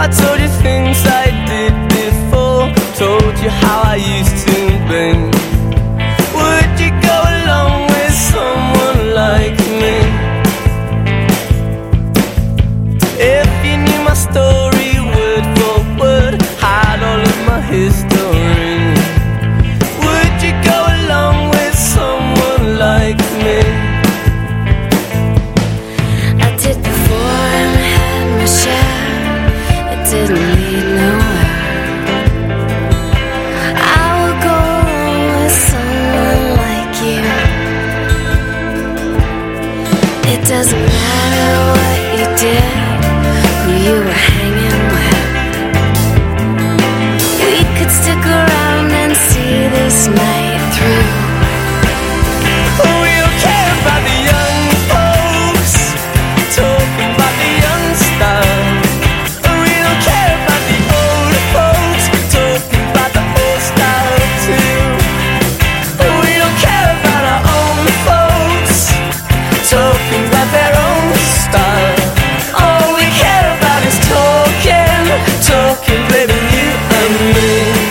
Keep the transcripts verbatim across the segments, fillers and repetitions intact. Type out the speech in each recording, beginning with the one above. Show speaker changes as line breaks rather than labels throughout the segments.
I told you things I did before, told you how I used to be. Would you go along with someone like me? If you knew my story word for word, had all of my history, would you go along with someone like me?
I did before and had my share. It didn't lead nowhere. I will go along with someone like you. It doesn't matter what you did, who you were hanging with. We could stick around and see this night through.
We don't care about the young folks talking about the young style. We don't care about the old folks talking about the old style too. We don't care about our own folks talking about their own style. All we care about is talking, talking, baby, you and me.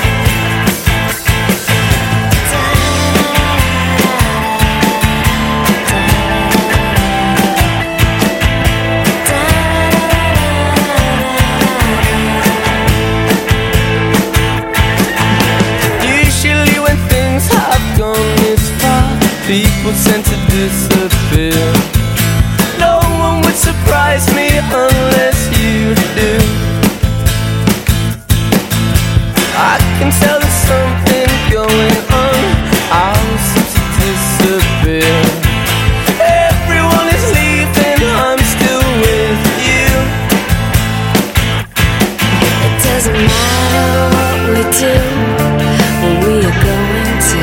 Usually when things have gone this far, people tend to disappear. No one would surprise me unless you do. I can tell there's something going on, I'll seem to disappear. Everyone is leaving, I'm still with you.
It doesn't matter what we do, where we are going to.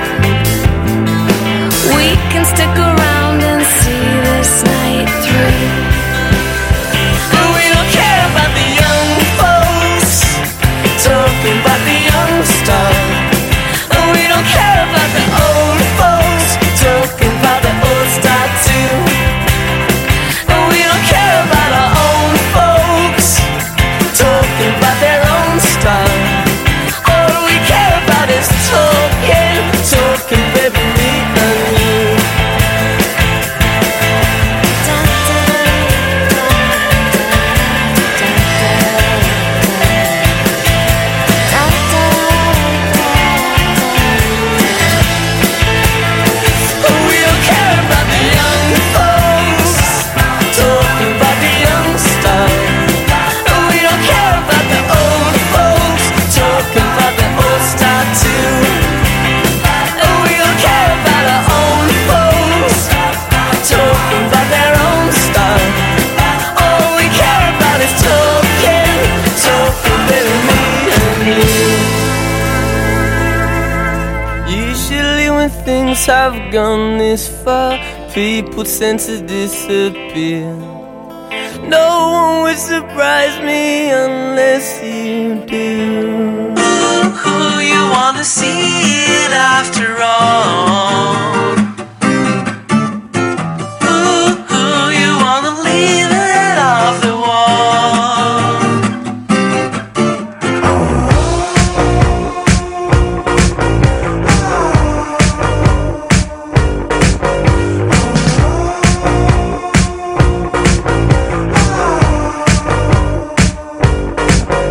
We can stick around and see this night through.
And we don't care about the young folks talking about the young style. And we don't care about the old folks talking about the old style too. And we don't care about our own folks talking about their own style. All we care about is talking, talking, baby, me and you. We don't care about the young folks talking about the young style. And we don't care about the old folks talking about the old style too. And we don't care about our own folks talking about their own style. All we care about is talking, talking, baby, me and you. Usually when things have gone this far, people tend to disappear. No one would surprise me unless you do.
Who you wanna see it after all? Who, who you wanna leave it off the wall?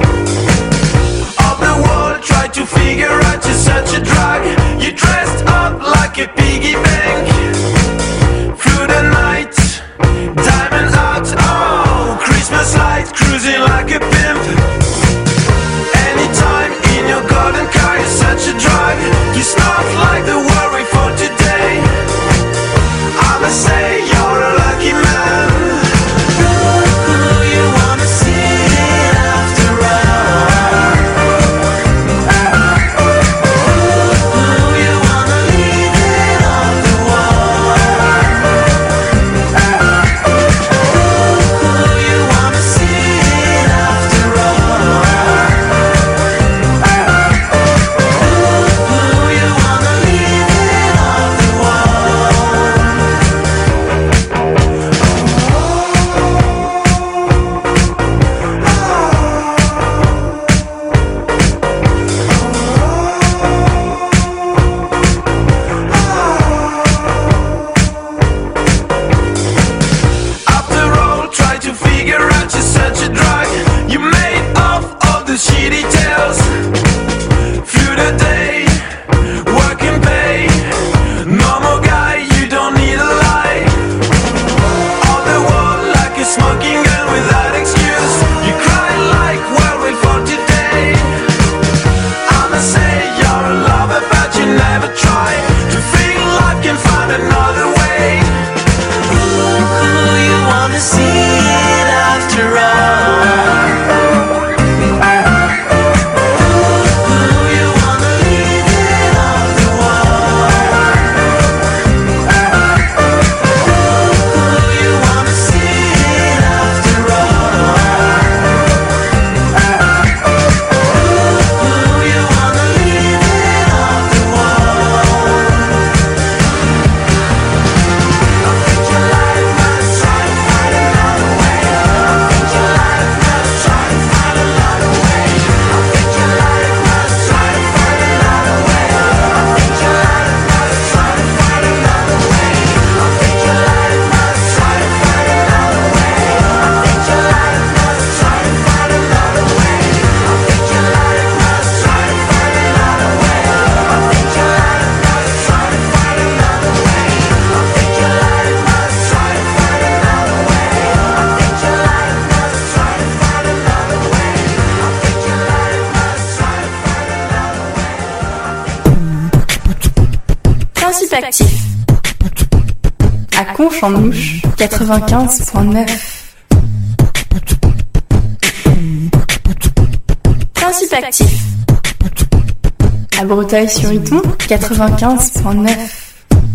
Of the world, try to figure out you're such a drug. You dressed up actif. À Conche-en-Ouche, quatre-vingt-quinze virgule neuf. Principe actif. À Breteuil-sur-Iton, quatre-vingt-quinze virgule neuf.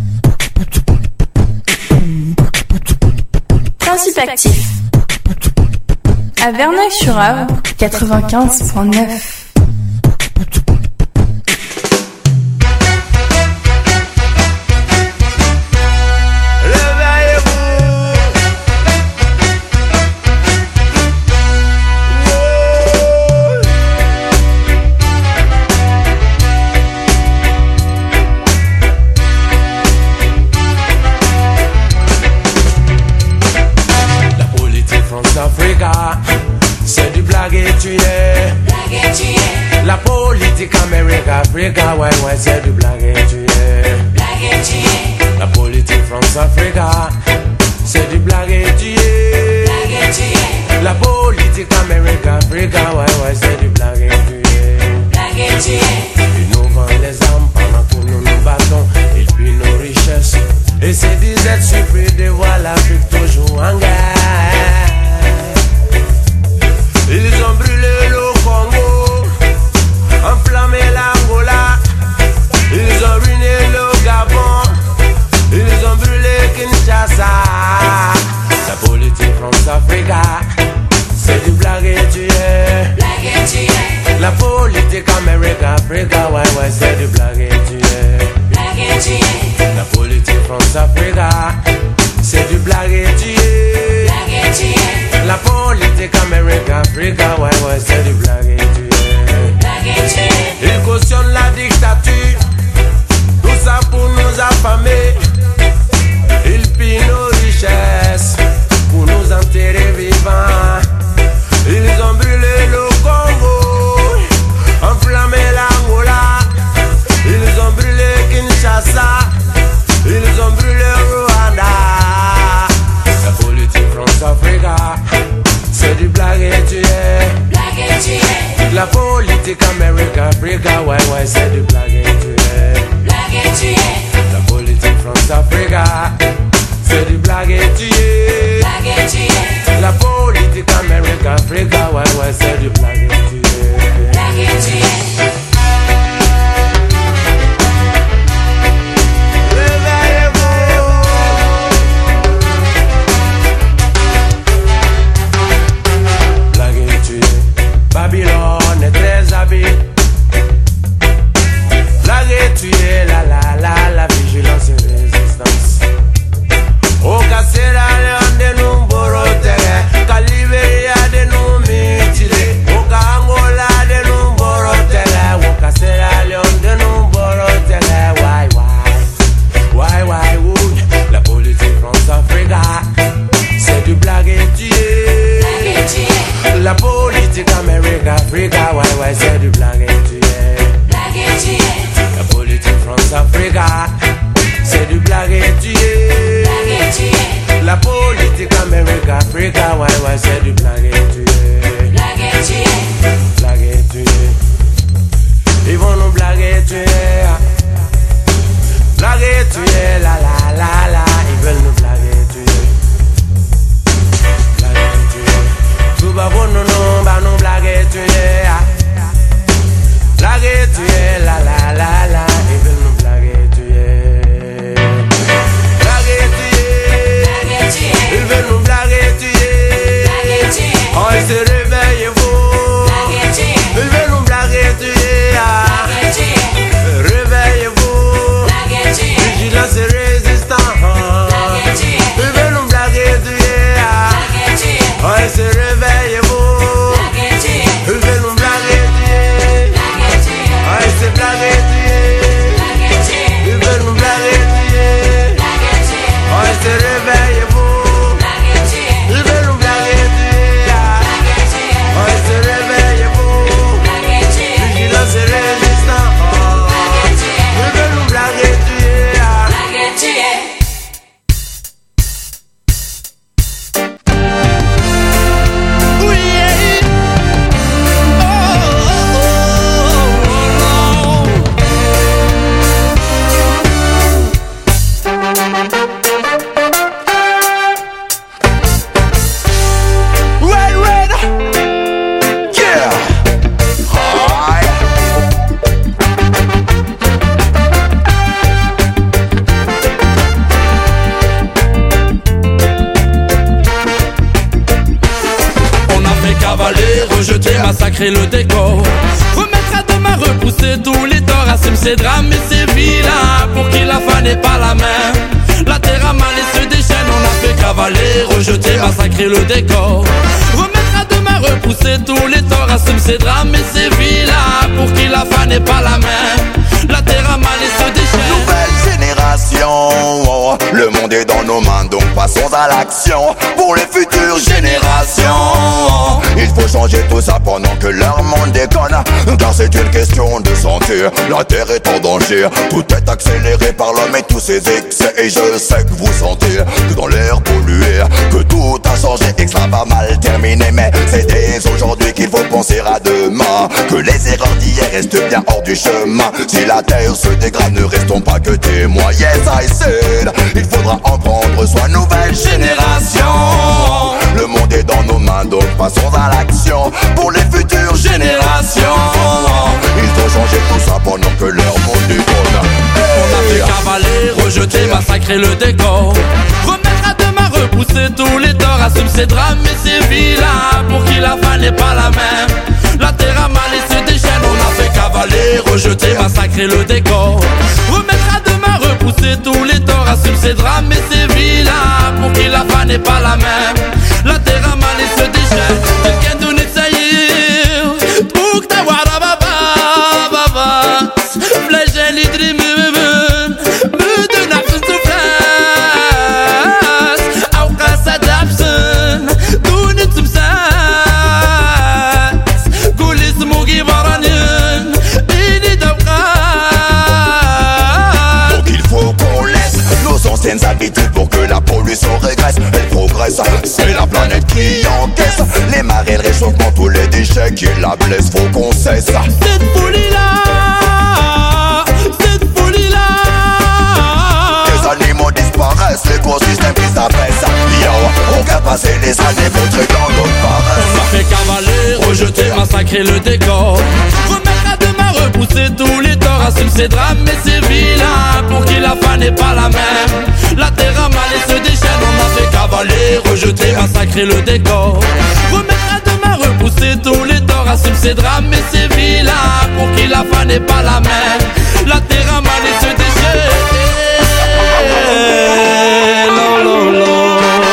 Principe actif. À Verneuil-sur-Avre, quatre-vingt-quinze virgule neuf.
C'est du blague et tu es. La politique Amérique, Africa, ouais, ouais, c'est du blague et tu es. La politique France-Africa, c'est du blague et tu es. La politique Amérique, Africa, ouais, ouais, c'est du blague et tu es. Ils nous vendent les armes pendant que nous nous battons. Ils pillent nos richesses. Et ces disettes surpris de voir l'Afrique toujours en guerre. Ils ont brûlé le Congo, enflammé l'Angola. Ils ont ruiné le Gabon, ils ont brûlé Kinshasa. La politique France-Africa, c'est du blague et tu es. La politique Amérique-Africa, ouais, ouais, c'est du blague et tu es. La politique France-Africa, c'est du blague et tu es. La politique Amérique-Africa, ouais, ouais, c'est du blague et tu es. Ils cautionnent la dictature, tout ça pour nous affamer. Ils pillent nos richesses pour nous enterrer vivants. Ils ont brûlé le Congo, enflammé l'Angola. Ils ont brûlé Kinshasa, ils ont brûlé Rwanda. La politique France-Africa, c'est du blague et tu es. La politique Amérique-Africa, ouais, ouais, c'est du blague et tu es. La politique France-Africa, c'est du blague et tu es. La politique Amérique-Africa, ouais, ouais, c'est du blague et tu es. Babylone est très habile. Blague et tu es, la la la, la vigilance et résistance. Au Cassera, Léon de nous borotere. Caliberia de nous mutilé. Au Angola de nous borotere. Au Cassera, Léon de nous borotere. Why, why, why, why, would la politique France-Africa, c'est du blague et tu es. La politique Amérique-Africa, ouais, ouais, c'est du blague et tu es. La politique France-Africa, c'est du blague et tu es. La politique Amérique-Africa, ouais, ouais, c'est du blague et tu es. Blague et tu es. Ils vont nous blaguer, tu es. Blague et tu es, la la la la. Ils veulent nous blaguer, tu es. Tout va bon, non, non, bah non, blague tu es. Blague tu es, la la la la. Ils veulent nous blaguer, tu es. Blague tu es. Ils veulent nous blaguer, tu es. Oh, ils se réveillent, vous. massacrer le décor. Remettre à demain, repousser tous les torts, assume ses drames et ses vilains, pour qui la fin n'est pas la même. La terre a mal et se déchaîne, on a fait cavaler, rejeter, massacrer le décor. Remettre à demain, repousser tous les torts, assume ses drames et ses vilains, pour qui la fin n'est pas la même. La terre a mal et se déchaîne.
Nouvelle génération, le monde est dans nos mains, donc passons à l'action. Pour les futures générations, il faut changer tout ça pendant que leur monde déconne. Car c'est une question de santé, la terre est en danger. Tout est accéléré par l'homme et tous ses excès. Et je sais que vous sentez que dans l'air pollué, que tout a changé et que ça va mal terminer. Mais c'est dès aujourd'hui qu'il faut penser à demain, que les erreurs d'hier restent bien hors du chemin. Si la terre se dégrade, ne restons pas que témoins. Yes, I said, il faudra en prendre soin. Nouvelle génération, le monde est dans nos mains, donc passons à l'action. Pour les futures générations, il faut changer tout ça pendant que leur monde déconne.
On a fait cavaler, rejeter, massacrer le décor. Remettre à demain, repousser tous les torts, assume ses drames et ses vilains, pour qui la fin n'est pas la même. La terre a mal et se déchaîne, on a fait cavaler, rejeter, massacrer le décor. Remettre à demain, repousser tous les torts, assume ses drames et ses vilains, pour qui la fin n'est pas la même. La terre a mal et se déchaîne, quelqu'un donne de saillir, pour que ta wara baba baba, flèche les dreams.
Anciennes habitudes pour que la pollution régresse. Elle progresse, c'est la planète qui encaisse. Les marées, le réchauffement, tous les déchets qui la blessent, faut qu'on cesse.
Cette folie là, cette folie là.
Les animaux disparaissent, l'écosystème qui s'abaisse. Yo, on va passer les années vautrées dans notre paresse.
On a fait cavaler, rejeter, massacrer le décor. Remettre à demain, repousser tous les torts, assume ses drames et ses vilains, pour qui la fin n'est pas la même. La terre a mal et se déchaîne, on a fait cavaler, rejeter, massacrer le décor. Remettre à demain, repousser tous les torts, assume ses drames et ses vilains, pour qui la fin n'est pas la même. La terre a mal et se déchaîne. Non, non, non.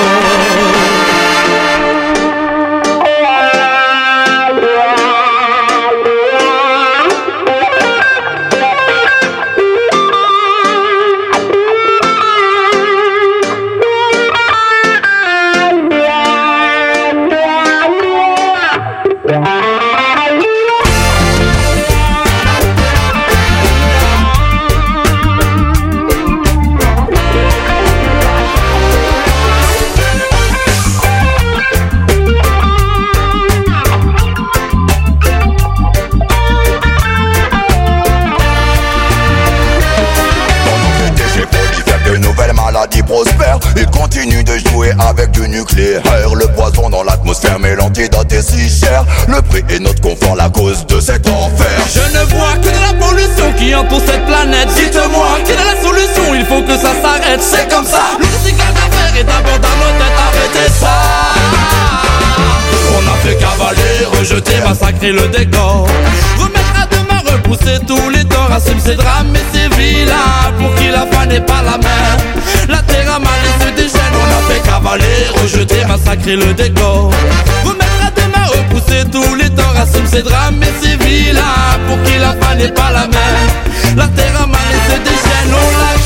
Prospère, il continue de jouer avec du nucléaire. Le poison dans l'atmosphère, mais l'antidote est si cher. Le prix est notre confort, la cause de cet enfer.
Je ne vois que de la pollution qui entoure cette planète. Dites-moi, quelle est la solution? Il faut que ça s'arrête, c'est comme ça. Le recyclage d'affaires est d'abord dans nos têtes, arrêtez ça. On a fait cavaler, rejeter, massacrer le décor. Remettre à demain, repousser tous les torts, assume ses drames et ses vilains, pour qui la fin n'est pas la même. La terre a mal et se déchaîne, on a fait cavaler, rejeter, massacrer le décor. Remettre à demain, repousser tous les torts, assume ses drames et ses vilains, pour qui la fin n'est pas la même. La terre a mal et se déchaîne, on l'a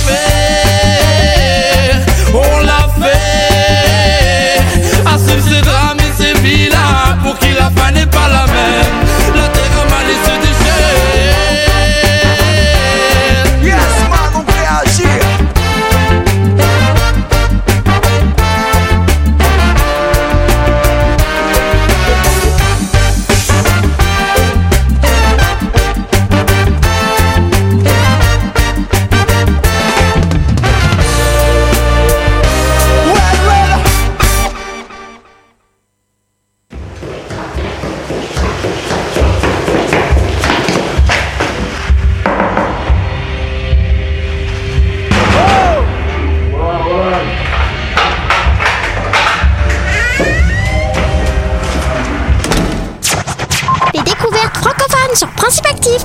fait, on l'a fait. Assume ses drames et ses vilains, pour qui la fin n'est pas la même. La terre a mal et se déchaîne.
Yes, man, on peut agir.
Les découvertes francophones sur Principe Actif.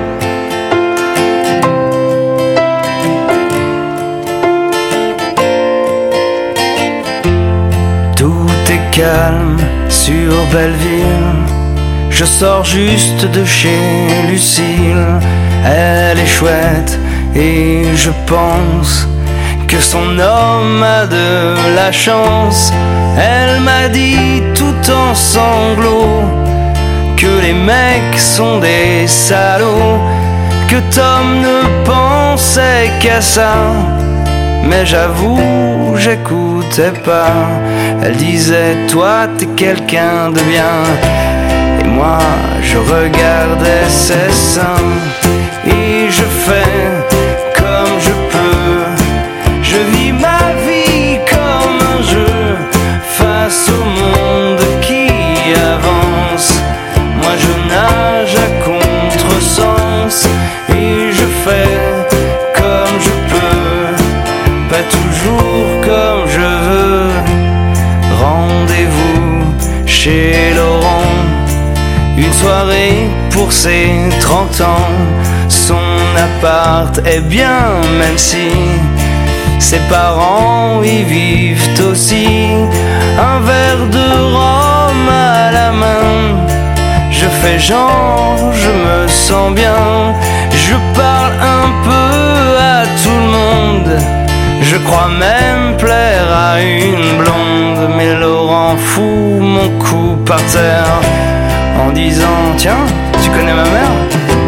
Tout est calme sur Belleville. Je sors juste de chez Lucille. Elle est chouette et je pense que son homme a de la chance. Elle m'a dit tout en sanglots que les mecs sont des salauds, que Tom ne pensait qu'à ça. Mais j'avoue, j'écoutais pas. Elle disait, toi t'es quelqu'un de bien. Et moi, je regardais ses seins. Et je fais comme je peux. Je vis ma vie comme un jeu face au monde qui avance. Moi je nage à contresens. Et je fais comme je peux, pas toujours comme je veux. Rendez-vous chez Laurent, une soirée pour ses trente ans. Son appart est bien, même si ses parents y vivent aussi. Un verre de rhum à la main, je fais genre, je me sens bien. Je parle un peu à tout le monde, je crois même plaire à une blonde. Mais Laurent fout mon cou par terre en disant, tiens, tu connais ma mère?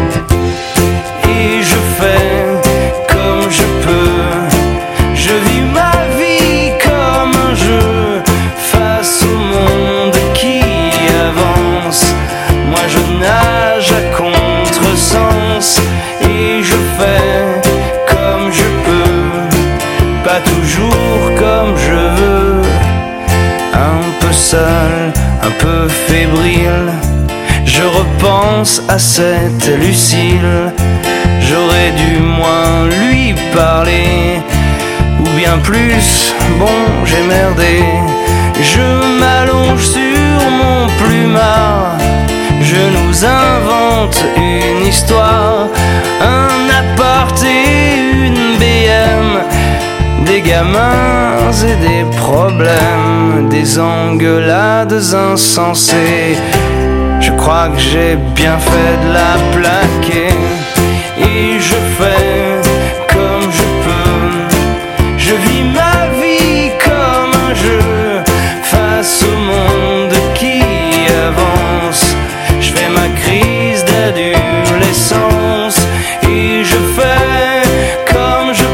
Et je fais comme je peux. Je vis ma vie comme un jeu face au monde qui avance. Moi je nage à contresens. Et je fais comme je peux, pas toujours comme je veux. Un peu seul, un peu fébrile, je repense à cette Lucille. J'aurais dû moins lui parler, ou bien plus, bon j'ai merdé. Je m'allonge sur mon plumard, je nous invente une histoire. Un appart et une B M, des gamins et des problèmes, des engueulades insensées. Je crois que j'ai bien fait de la plaquer. Et je fais comme je peux. Je vis ma vie comme un jeu face au monde qui avance. Je fais ma crise d'adolescence. Et je fais comme je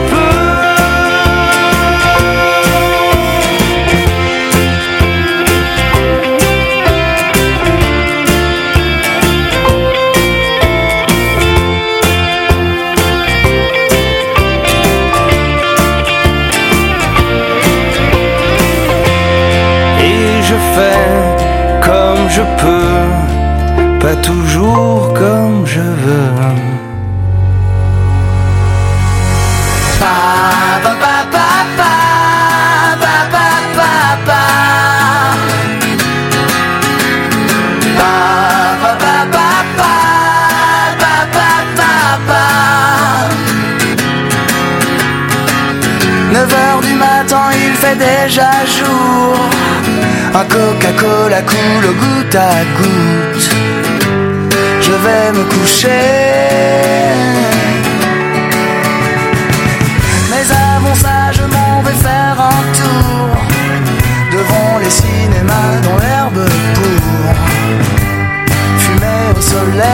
je peux, pas toujours comme je veux. Pa, pa, pa, pa, pa, pa, pa, pa, pa. Pa, pa, pa, pa, pa, pa, pa, pa, pa. neuf heures du matin, il fait déjà jour. Un Coca-Cola coule au goutte à goutte. Je vais me coucher. Mais avant ça, je m'en vais faire un tour devant les cinémas dans l'herbe pour fumer au soleil.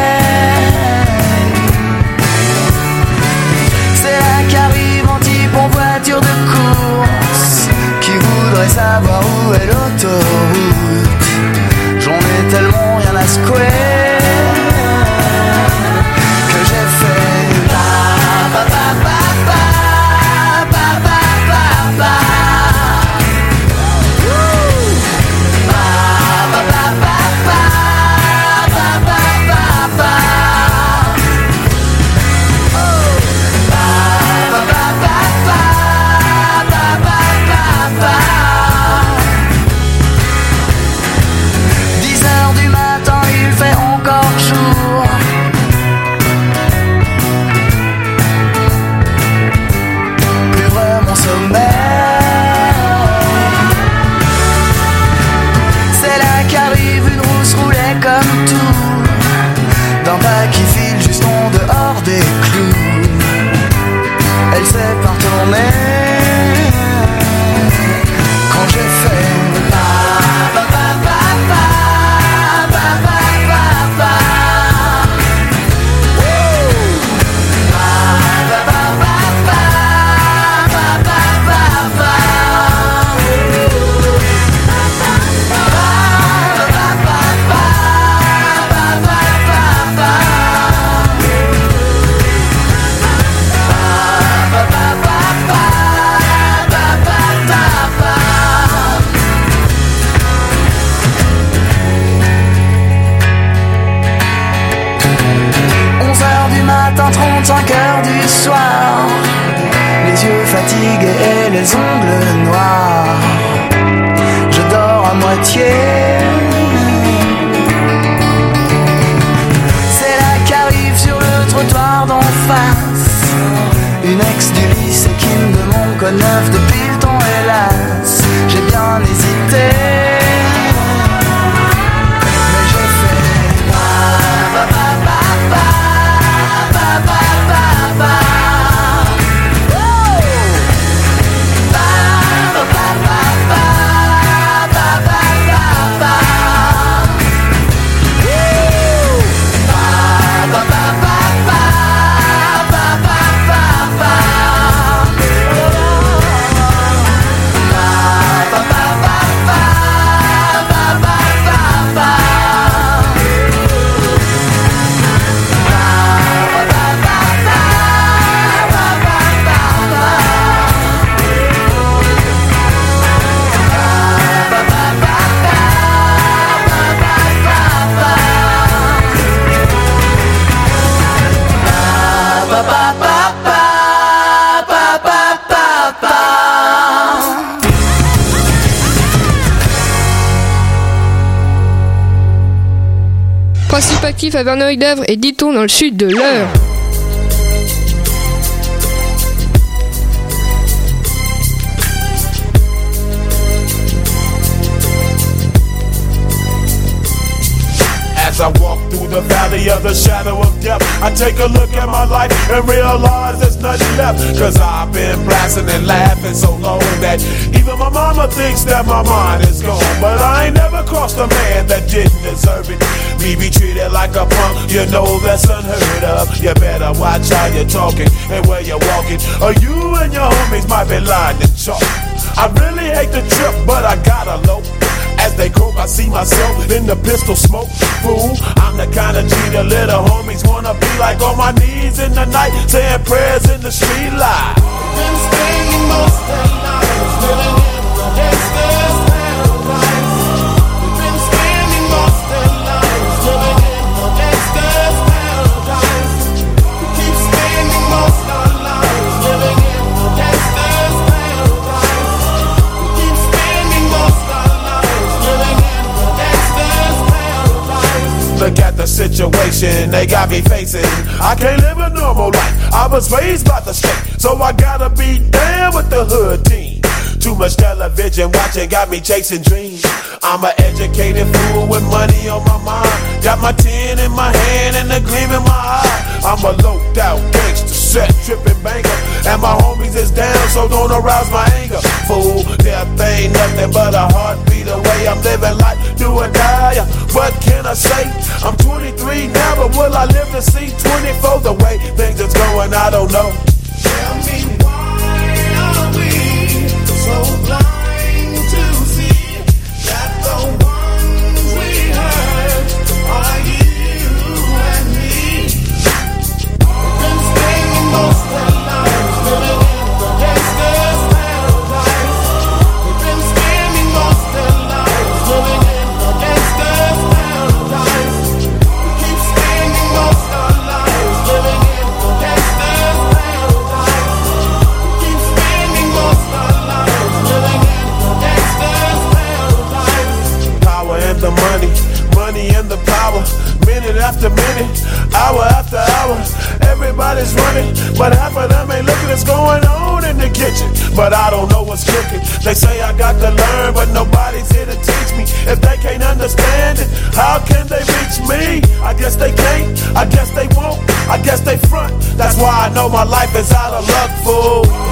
C'est là qu'arrive un type en voiture de course qui voudrait savoir où est l'autoroute. J'en ai tellement rien à secouer que j'ai fait pa pa pa pa pa pa pa pa pa. vingt-cinq heures du soir, les yeux fatigués et les ongles noirs. Je dors à moitié. C'est là qu'arrive sur le trottoir d'en face une ex du lycée qui me demande quoi de neuf depuis le temps, hélas. J'ai bien hésité, mais je fais ba ba ba ba ba ba ba ba ba.
Principe actif à Verneuil-d'Avre et Diton dans le sud de l'Eure.
As I walk through the valley of the shadow of death, I take a look at my life and realize there's nothing left. Cause I've been blasting and laughing so long that even my mama thinks that my mind is gone. But I ain't never crossed a man that didn't deserve it. Me be treated like a punk, you know that's unheard of. You better watch how you're talking and where you're walking, or you and your homies might be lying to chalk. I really hate the trip, but I gotta low. As they croak, I see myself in the pistol smoke. Fool, I'm the kind of G the little homies wanna be like, on my knees in the night, saying prayers in the street light. Been spending most of their lives living in the gangster's paradise. We've been spending most of their lives living in the gangster's paradise. We keep spending most of our lives living in the gangster's paradise. We keep spending most of our lives living in the gangster's paradise. Look at the situation they got me facing. I can't live a normal life. I was raised by the state, so I gotta be down with the hood team. Too much television watching got me chasing dreams. I'm an educated fool with money on my mind. Got my tin in my hand and a gleam in my eye. I'm a loped out gangster, set tripping banker, and my homies is down, so don't arouse my anger. Fool, death ain't nothing but a heartbeat away. I'm living life, do or die. What can I say? I'm twenty-three now, but will I live to see twenty-four? The way things is going, I don't know. Tell me why are we so blind to see that the ones we hurt are you and me? We've been spending most of our lives living in the gangster's paradise. We've been spending most of our lives living in the gangster's paradise. We keep spending most of our lives living in the gangster's paradise. We keep spending most of our lives living in the gangster's paradise. Power and the money, money and the power. Minute after minute, hour after hour, everybody's running, but half of them ain't looking what's going on in the kitchen. But I don't know what's cooking. They say I got to learn, but nobody's here to teach me. If they can't understand it, how can they reach me? I guess they can't, I guess they won't, I guess they front. That's why I know my life is out of luck, fool.